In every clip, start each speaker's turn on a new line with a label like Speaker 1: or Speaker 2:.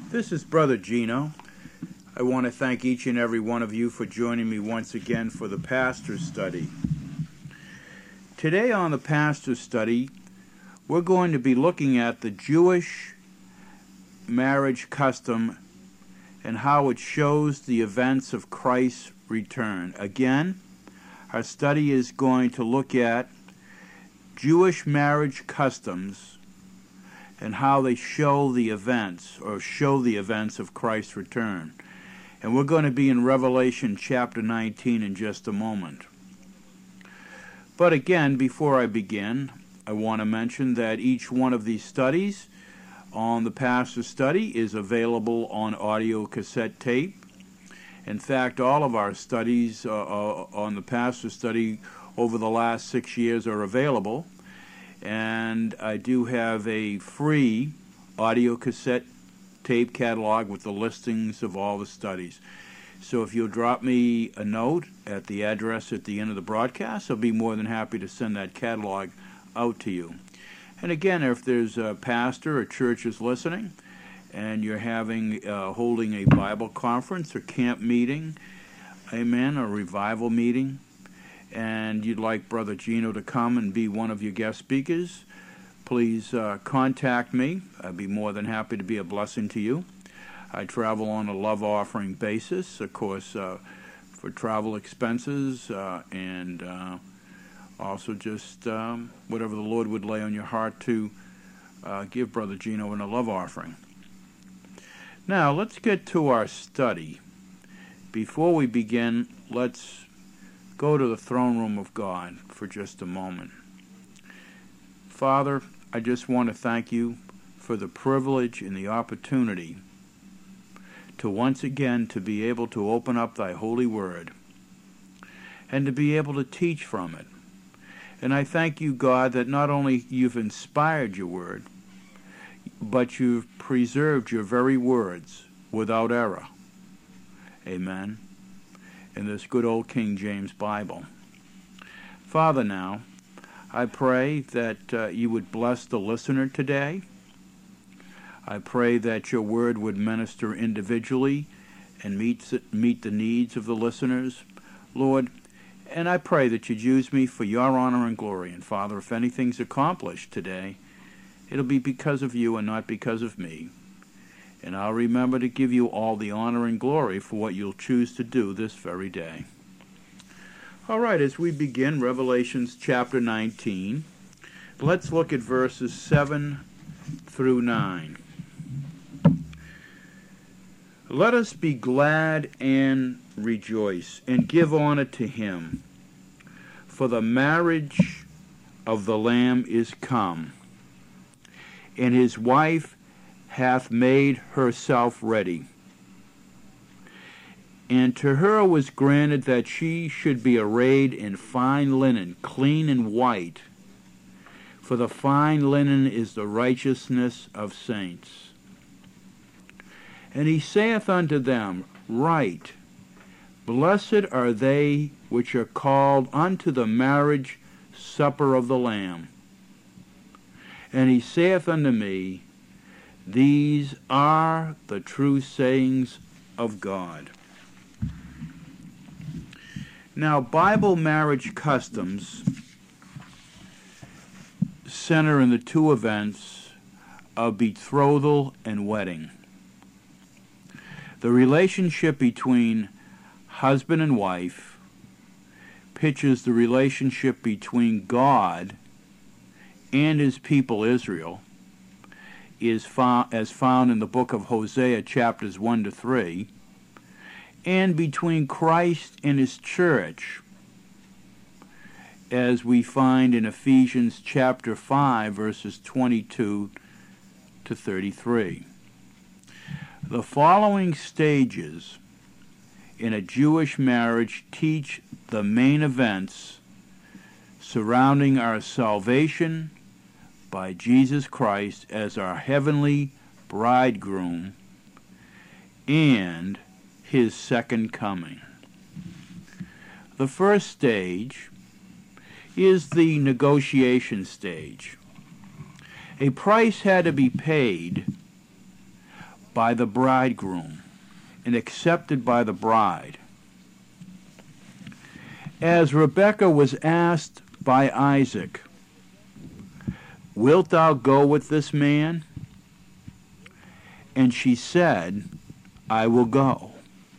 Speaker 1: This is Brother Gino. I want to thank each and every one of you for joining me once again for the Pastor's Study. Today on the Pastor's Study, we're going to be looking at the Jewish marriage custom and how it shows the events of Christ's return. Again, our study is going to look at Jewish marriage customs and how they show the events of Christ's return. And we're going to be in Revelation chapter 19 in just a moment. But again, before I begin, I want to mention that each one of these studies on the Pastor's Study is available on audio cassette tape. In fact, all of our studies on the Pastor's Study over the last 6 years are available. And I do have a free audio cassette tape catalog with the listings of all the studies. So if you'll drop me a note at the address at the end of the broadcast, I'll be more than happy to send that catalog out to you. And again, if there's a pastor or church is listening and you're holding a Bible conference or camp meeting, amen, or revival meeting, and you'd like Brother Gino to come and be one of your guest speakers, please contact me. I'd be more than happy to be a blessing to you. I travel on a love offering basis, of course, for travel expenses and also just whatever the Lord would lay on your heart to give Brother Gino in a love offering. Now, let's get to our study. Before we begin, let's go to the throne room of God for just a moment. Father, I just want to thank you for the privilege and the opportunity to once again to be able to open up thy holy word and to be able to teach from it. And I thank you, God, that not only you've inspired your word, but you've preserved your very words without error. Amen. In this good old King James Bible. Father, now, I pray that you would bless the listener today. I pray that your word would minister individually and meet the needs of the listeners, Lord. And I pray that you'd use me for your honor and glory. And Father, if anything's accomplished today, it'll be because of you and not because of me. And I'll remember to give you all the honor and glory for what you'll choose to do this very day. All right, as we begin Revelations chapter 19, let's look at verses 7 through 9. Let us be glad and rejoice, and give honor to him, for the marriage of the Lamb is come, and his wife hath made herself ready. And to her was granted that she should be arrayed in fine linen, clean and white, for the fine linen is the righteousness of saints. And he saith unto them, Write, Blessed are they which are called unto the marriage supper of the Lamb. And he saith unto me, These are the true sayings of God. Now, Bible marriage customs center in the two events of betrothal and wedding. The relationship between husband and wife pictures the relationship between God and his people Israel, as found in the book of Hosea chapters 1 to 3, and between Christ and his church, as we find in Ephesians chapter 5 verses 22 to 33. The following stages in a Jewish marriage teach the main events surrounding our salvation by Jesus Christ as our heavenly bridegroom and his second coming. The first stage is the negotiation stage. A price had to be paid by the bridegroom and accepted by the bride. As Rebekah was asked by Isaac, "Wilt thou go with this man?" And she said, "I will go."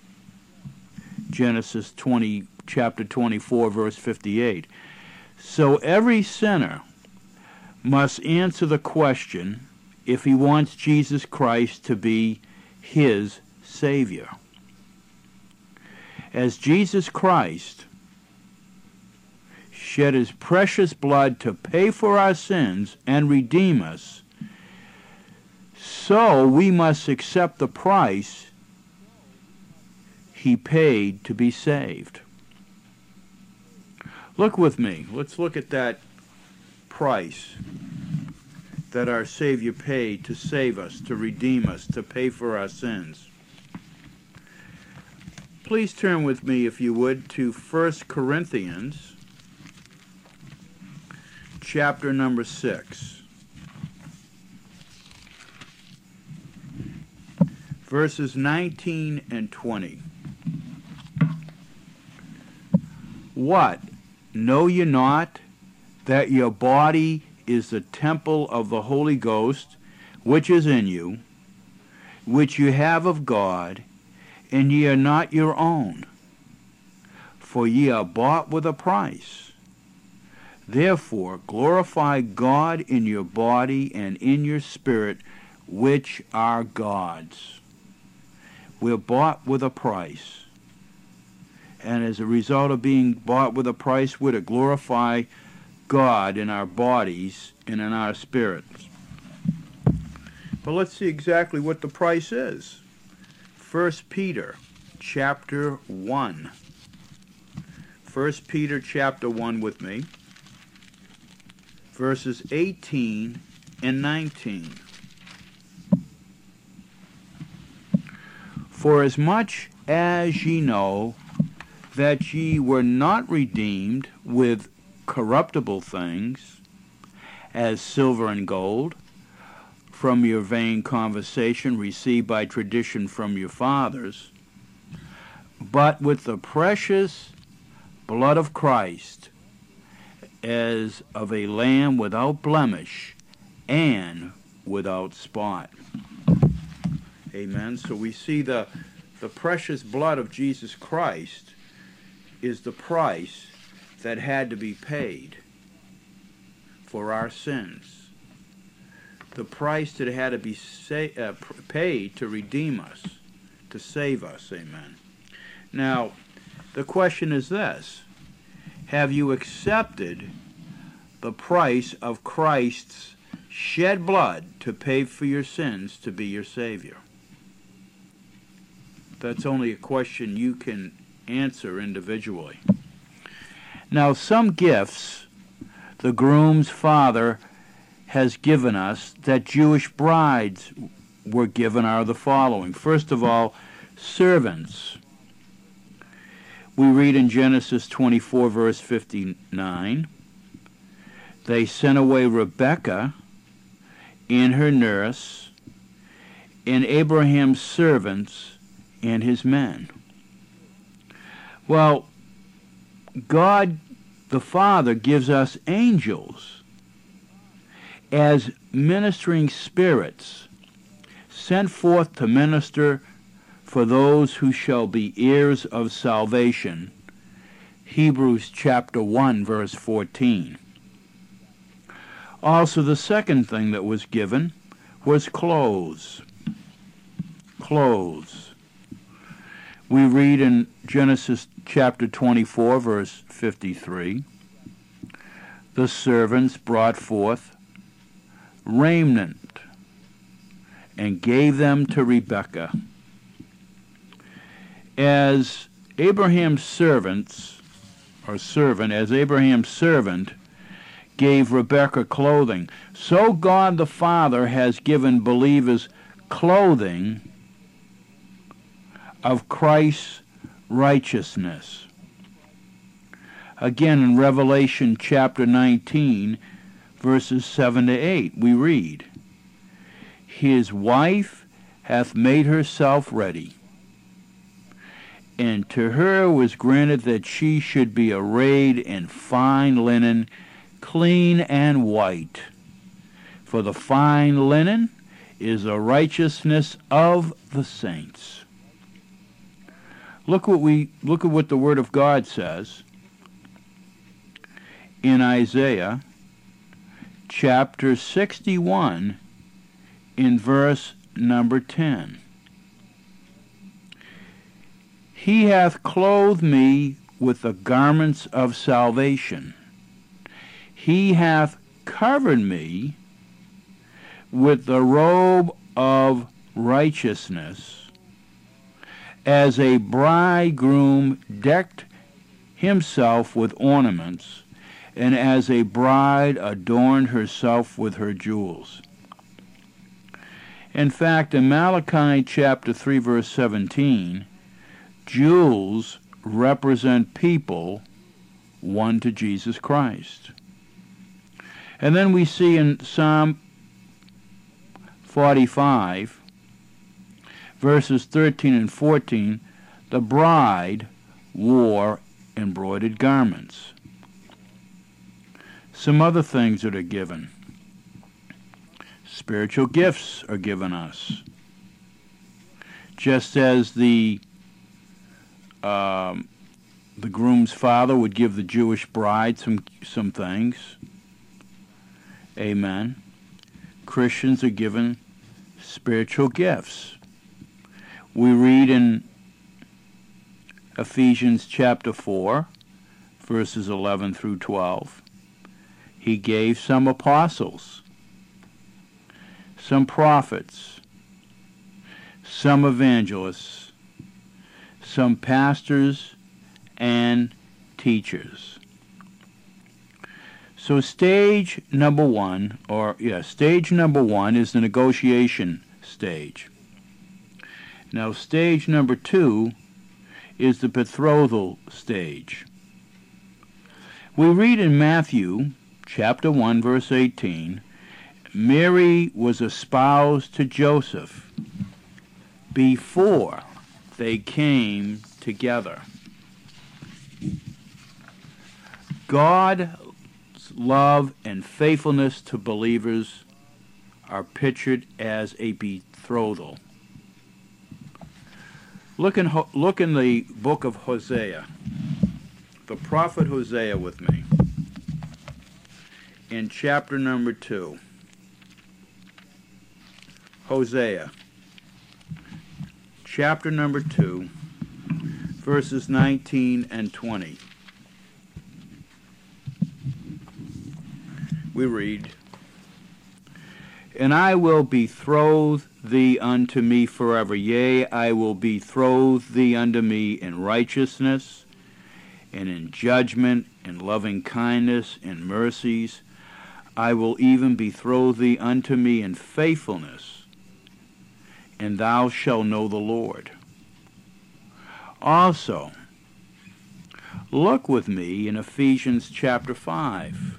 Speaker 1: Genesis 20, chapter 24, verse 58. So every sinner must answer the question if he wants Jesus Christ to be his Savior. As Jesus Christ shed his precious blood to pay for our sins and redeem us, so we must accept the price he paid to be saved. Look with me. Let's look at that price that our Savior paid to save us, to redeem us, to pay for our sins. Please turn with me, if you would, to 1 Corinthians chapter number 6. Verses 19 and 20. What? Know ye not that your body is the temple of the Holy Ghost, which is in you, which you have of God, and ye are not your own? For ye are bought with a price. Therefore glorify God in your body and in your spirit, which are God's. We're bought with a price. And as a result of being bought with a price, we're to glorify God in our bodies and in our spirits. But let's see exactly what the price is. 1 Peter chapter 1. 1 Peter chapter 1 with me. Verses 18 and 19. For as much as ye know that ye were not redeemed with corruptible things, as silver and gold, from your vain conversation received by tradition from your fathers, but with the precious blood of Christ, as of a lamb without blemish and without spot. Amen. So we see the precious blood of Jesus Christ is the price that had to be paid for our sins. The price that had to be paid to redeem us, to save us. Amen. Now, the question is this: have you accepted the price of Christ's shed blood to pay for your sins, to be your Savior? That's only a question you can answer individually. Now, some gifts the groom's father has given us that Jewish brides were given are the following. First of all, servants. We read in Genesis 24, verse 59, they sent away Rebekah and her nurse, and Abraham's servants and his men. Well, God the Father gives us angels as ministering spirits sent forth to minister for those who shall be heirs of salvation. Hebrews chapter 1, verse 14. Also, the second thing that was given was clothes. Clothes. We read in Genesis chapter 24, verse 53, the servants brought forth raiment and gave them to Rebekah. As Abraham's servant gave Rebekah clothing, so God the Father has given believers clothing of Christ's righteousness. Again, in Revelation chapter 19, verses 7 to 8, we read, his wife hath made herself ready. And to her was granted that she should be arrayed in fine linen, clean and white. For the fine linen is the righteousness of the saints. Look at what the Word of God says in Isaiah chapter 61 in verse number 10. He hath clothed me with the garments of salvation. He hath covered me with the robe of righteousness, as a bridegroom decked himself with ornaments, and as a bride adorned herself with her jewels. In fact, in Malachi chapter 3, verse 17, jewels represent people won to Jesus Christ. And then we see in Psalm 45, verses 13 and 14, the bride wore embroidered garments. Some other things that are given. Spiritual gifts are given us. Just as the groom's father would give the Jewish bride some things. Amen. Christians are given spiritual gifts. We read in Ephesians chapter 4, verses 11 through 12, he gave some apostles, some prophets, some evangelists, some pastors and teachers. So stage number one is the negotiation stage. Now stage number 2 is the betrothal stage. We read in Matthew chapter 1 verse 18, Mary was espoused to Joseph before they came together. God's love and faithfulness to believers are pictured as a betrothal. Look in the book of Hosea, the prophet Hosea with me, in chapter number 2. Hosea, chapter number 2, verses 19 and 20. We read, And I will betroth thee unto me forever. Yea, I will betroth thee unto me in righteousness, and in judgment, in loving kindness, in mercies. I will even betroth thee unto me in faithfulness, and thou shalt know the Lord. Also, look with me in Ephesians chapter 5.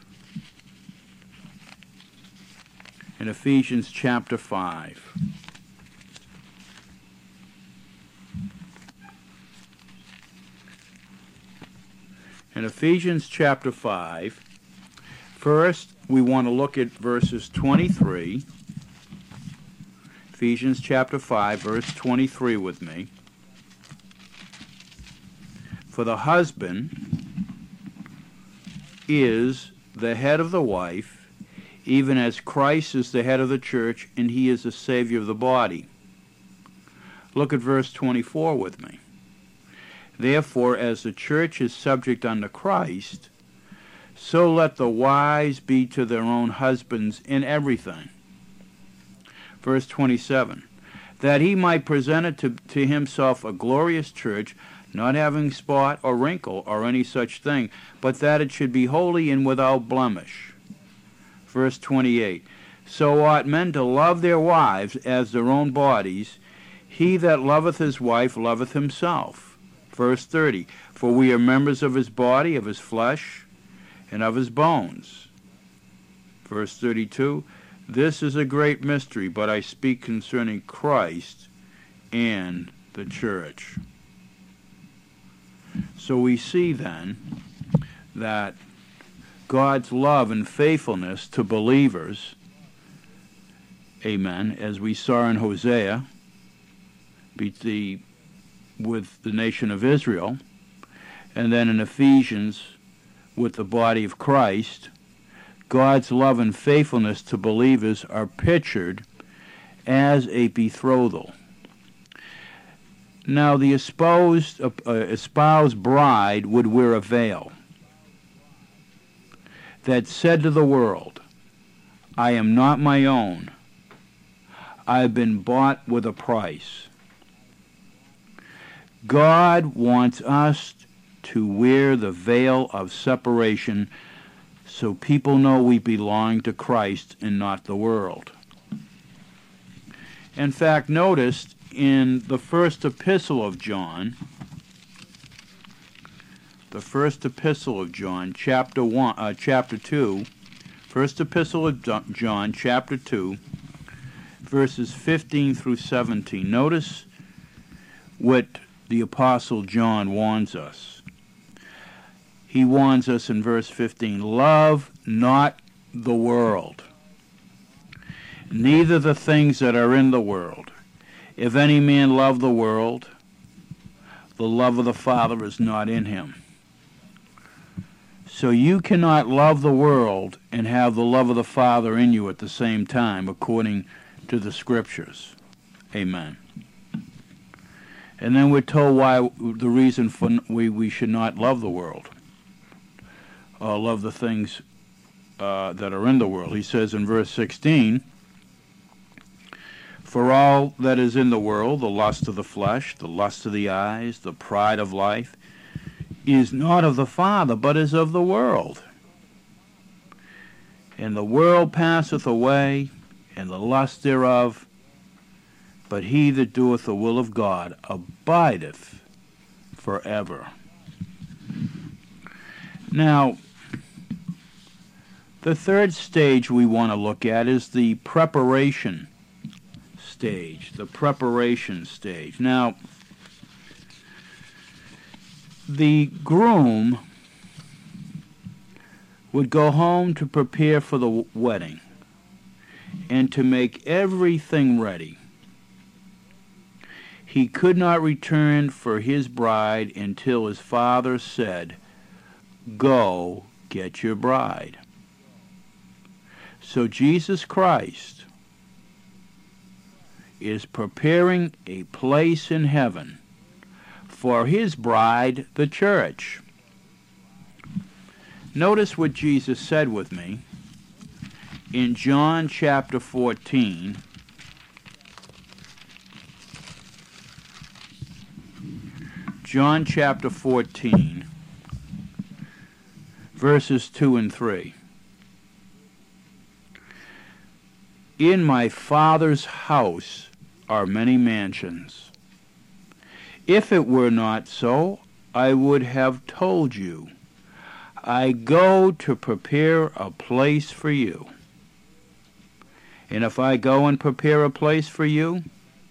Speaker 1: In Ephesians chapter 5. In Ephesians chapter 5, first we want to look at verses 23. Ephesians chapter 5, verse 23 with me. For the husband is the head of the wife, even as Christ is the head of the church, and he is the Savior of the body. Look at verse 24 with me. Therefore, as the church is subject unto Christ, so let the wives be to their own husbands in everything. Verse 27, that he might present it to himself a glorious church, not having spot or wrinkle or any such thing, but that it should be holy and without blemish. Verse 28, so ought men to love their wives as their own bodies. He that loveth his wife loveth himself. Verse 30, for we are members of his body, of his flesh, and of his bones. Verse 32, This is a great mystery, but I speak concerning Christ and the church. So we see then that God's love and faithfulness to believers, amen, as we saw in Hosea, with the nation of Israel, and then in Ephesians with the body of Christ, God's love and faithfulness to believers are pictured as a betrothal. Now, the espoused bride would wear a veil that said to the world, I am not my own. I've been bought with a price. God wants us to wear the veil of separation so people know we belong to Christ and not the world. In fact, notice in the first epistle of John, chapter 2, first epistle of John, chapter 2, verses 15 through 17. Notice what the Apostle John warns us. He warns us in verse 15, love not the world, neither the things that are in the world. If any man love the world, the love of the Father is not in him. So you cannot love the world and have the love of the Father in you at the same time, according to the Scriptures. Amen. And then we're told why the reason for we should not love the world, or love the things that are in the world. He says in verse 16, for all that is in the world, the lust of the flesh, the lust of the eyes, the pride of life, is not of the Father, but is of the world. And the world passeth away, and the lust thereof, but he that doeth the will of God abideth forever. Now, the third stage we want to look at is the preparation stage. The preparation stage. Now, the groom would go home to prepare for the wedding and to make everything ready. He could not return for his bride until his father said, go get your bride. So Jesus Christ is preparing a place in heaven for his bride, the church. Notice what Jesus said with me in John chapter 14. John chapter 14, verses 2 and 3. In my Father's house are many mansions. If it were not so, I would have told you. I go to prepare a place for you. And if I go and prepare a place for you,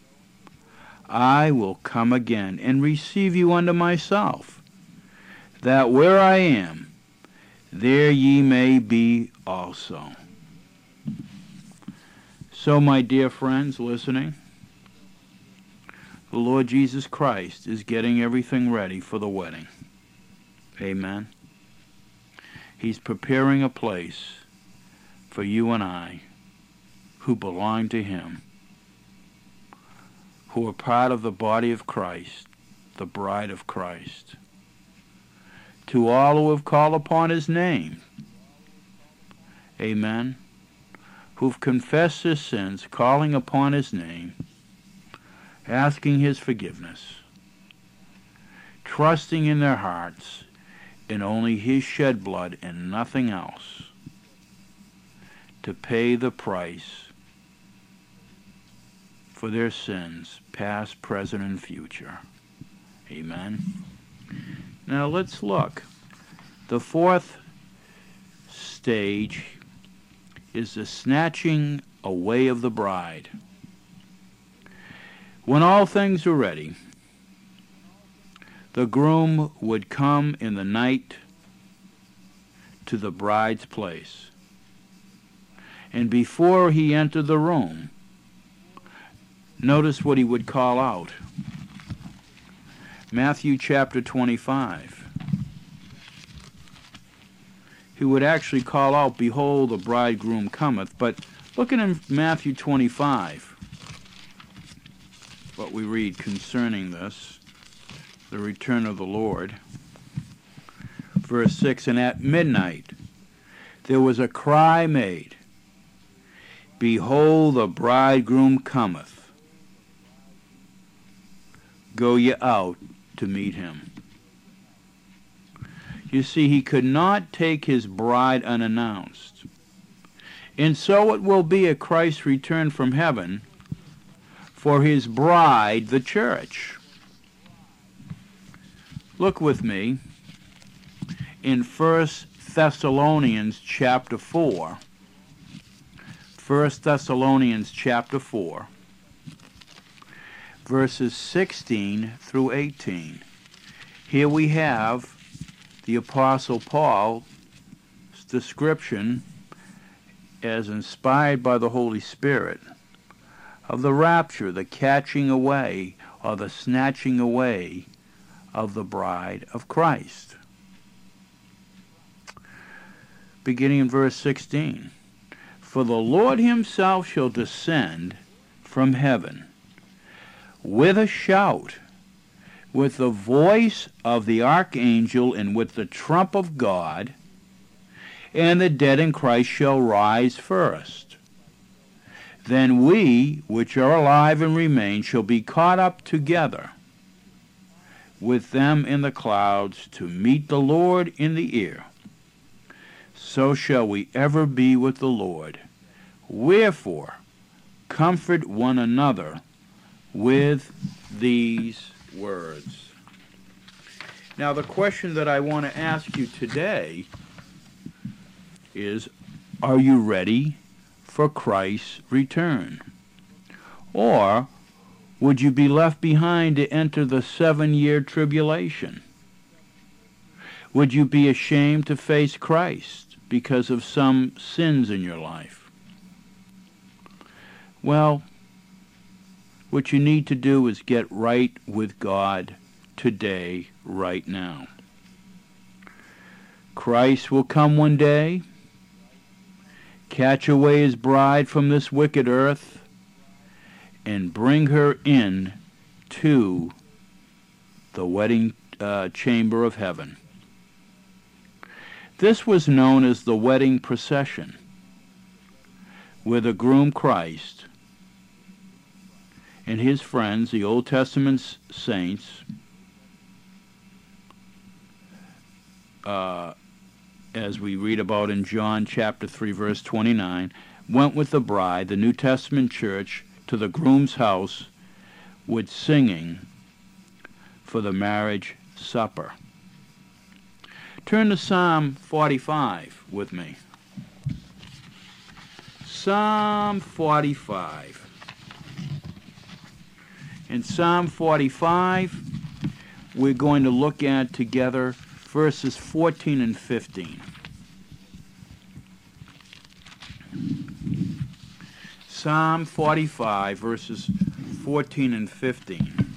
Speaker 1: I will come again and receive you unto myself, that where I am, there ye may be also. So, my dear friends listening, the Lord Jesus Christ is getting everything ready for the wedding. Amen. He's preparing a place for you and I who belong to him, who are part of the body of Christ, the bride of Christ. To all who have called upon his name, amen, who've confessed their sins, calling upon his name, asking his forgiveness, trusting in their hearts in only his shed blood and nothing else to pay the price for their sins, past, present, and future. Amen. Now let's look. The fourth stage is the snatching a way of the bride. When all things are ready, the groom would come in the night to the bride's place. And before he entered the room, notice what he would call out. Matthew chapter 25. He would actually call out, "Behold, the bridegroom cometh." But look at in Matthew 25, what we read concerning this, the return of the Lord. Verse 6, "And at midnight there was a cry made, Behold, the bridegroom cometh. Go ye out to meet him." You see, he could not take his bride unannounced. And so it will be at Christ's return from heaven for his bride, the church. Look with me in 1 Thessalonians chapter 4. 1 Thessalonians chapter 4, verses 16 through 18. Here we have the Apostle Paul's description, as inspired by the Holy Spirit, of the rapture, the catching away, or the snatching away of the bride of Christ. Beginning in verse 16. "For the Lord himself shall descend from heaven with a shout, with the voice of the archangel, and with the trump of God, and the dead in Christ shall rise first. Then we, which are alive and remain, shall be caught up together with them in the clouds to meet the Lord in the air. So shall we ever be with the Lord. Wherefore, comfort one another with these words." Now, the question that I want to ask you today is, are you ready for Christ's return? Or would you be left behind to enter the 7-year tribulation? Would you be ashamed to face Christ because of some sins in your life? Well, what you need to do is get right with God today, right now. Christ will come one day, catch away his bride from this wicked earth, and bring her in to the wedding chamber of heaven. This was known as the wedding procession, where the groom Christ and his friends, the Old Testament saints, as we read about in John chapter 3, verse 29, went with the bride, the New Testament church, to the groom's house with singing for the marriage supper. Turn to Psalm 45 with me. Psalm 45. In Psalm 45, we're going to look at together verses 14 and 15. Psalm 45, verses 14 and 15.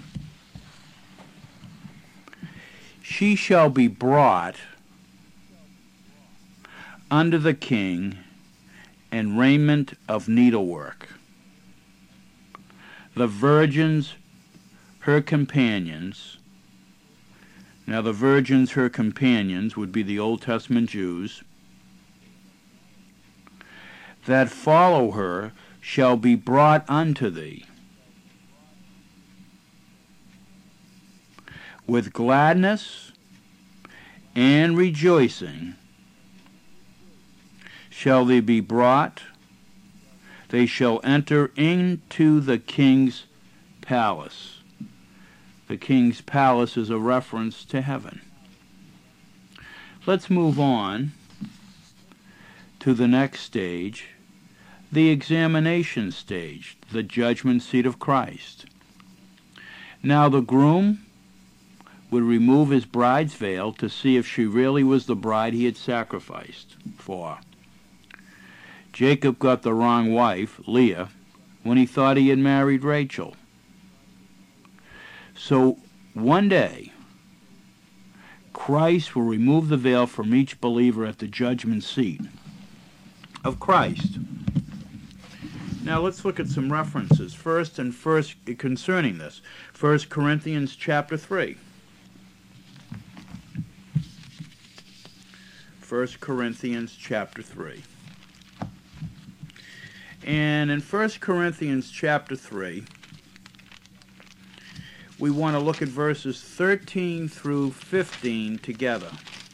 Speaker 1: "She shall be brought under the king and raiment of needlework. The virgins, her companions." Now the virgins, her companions, would be the Old Testament Jews. "That follow her shall be brought unto thee. With gladness and rejoicing shall they be brought. They shall enter into the king's palace." The king's palace is a reference to heaven. Let's move on to the next stage, the examination stage, the judgment seat of Christ. Now the groom would remove his bride's veil to see if she really was the bride he had sacrificed for. Jacob got the wrong wife, Leah, when he thought he had married Rachel. So one day, Christ will remove the veil from each believer at the judgment seat of Christ. Now let's look at some references. First concerning this. 1 Corinthians chapter 3. 1 Corinthians chapter 3. And in 1 Corinthians chapter 3, we want to look at verses 13 through 15 together.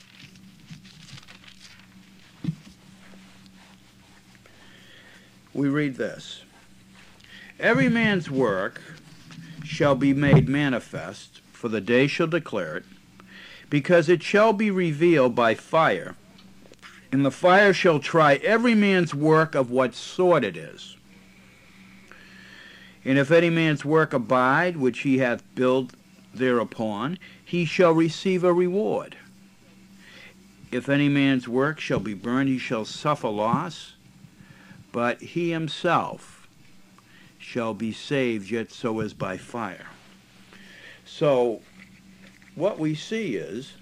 Speaker 1: We read this. Every man's work shall be made manifest, for the day shall declare it, because it shall be revealed by fire, and the fire shall try every man's work of what sort it is. And if any man's work abide, which he hath built thereupon, he shall receive a reward. If any man's work shall be burned, he shall suffer loss, but he himself shall be saved, yet so as by fire. So, what we see is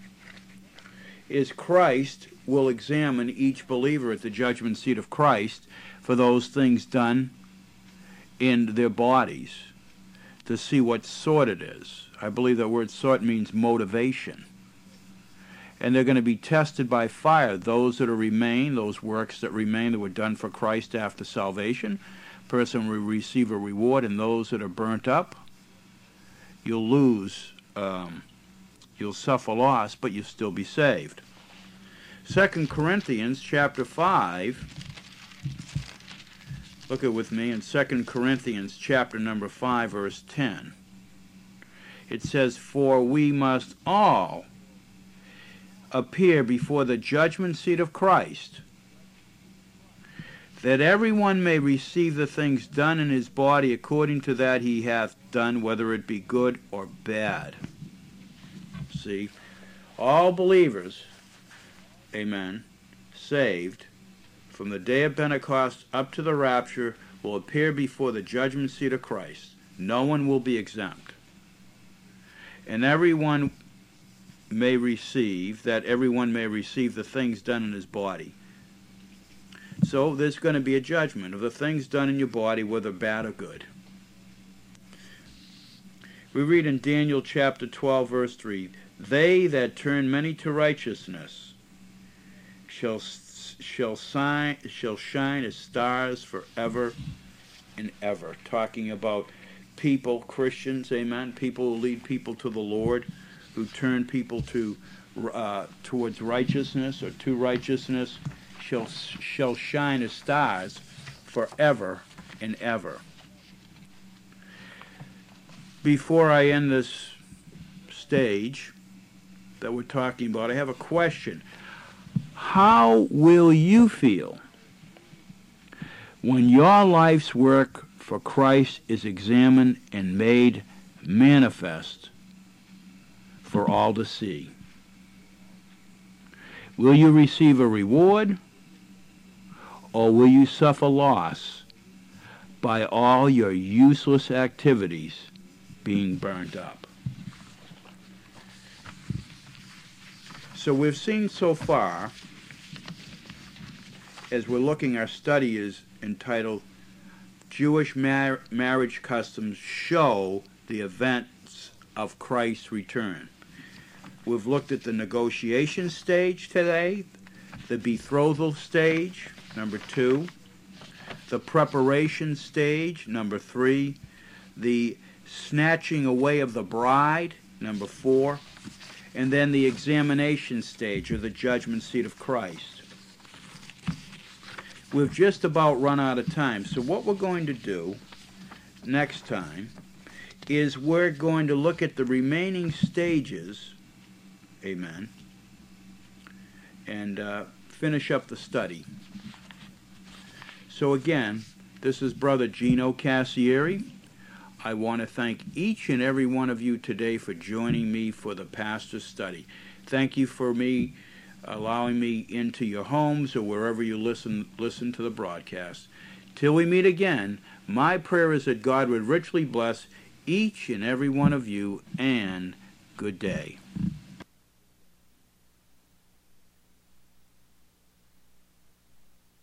Speaker 1: Christ will examine each believer at the judgment seat of Christ for those things done in their bodies to see what sort it is. I believe that word sort means motivation. And they're going to be tested by fire. Those that remain, those works that remain that were done for Christ after salvation, person will receive a reward, and those that are burnt up, you'll lose, you'll suffer loss, but you'll still be saved. 2 Corinthians chapter 5, look at with me in 2 Corinthians chapter number 5, verse 10. It says, "For we must all appear before the judgment seat of Christ, that everyone may receive the things done in his body according to that he hath done, whether it be good or bad." See, all believers, amen, saved, from the day of Pentecost up to the rapture, will appear before the judgment seat of Christ. No one will be exempt. And everyone may receive the things done in his body. So there's going to be a judgment of the things done in your body, whether bad or good. We read in Daniel chapter 12, verse 3, "They that turn many to righteousness shall shine as stars forever and ever." Talking about people, Christians, amen, people who lead people to the Lord, who turn people towards righteousness or to righteousness, shall shine as stars forever and ever. Before I end this stage that we're talking about, I have a question. How will you feel when your life's work for Christ is examined and made manifest for all to see? Will you receive a reward, or will you suffer loss by all your useless activities being burned up? So we've seen so far, as we're looking, our study is entitled Jewish Marriage Customs Show the Events of Christ's Return. We've looked at the negotiation stage today, the betrothal stage, number 2, the preparation stage, number 3, the snatching away of the bride, number 4, and then the examination stage, or the judgment seat of Christ. We've just about run out of time, so what we're going to do next time is we're going to look at the remaining stages, amen, and finish up the study. So again, this is Brother Gino Cassieri. I want to thank each and every one of you today for joining me for the Pastor's Study. Thank you for me allowing me into your homes or wherever you listen to the broadcast. Till we meet again, my prayer is that God would richly bless each and every one of you, and good day.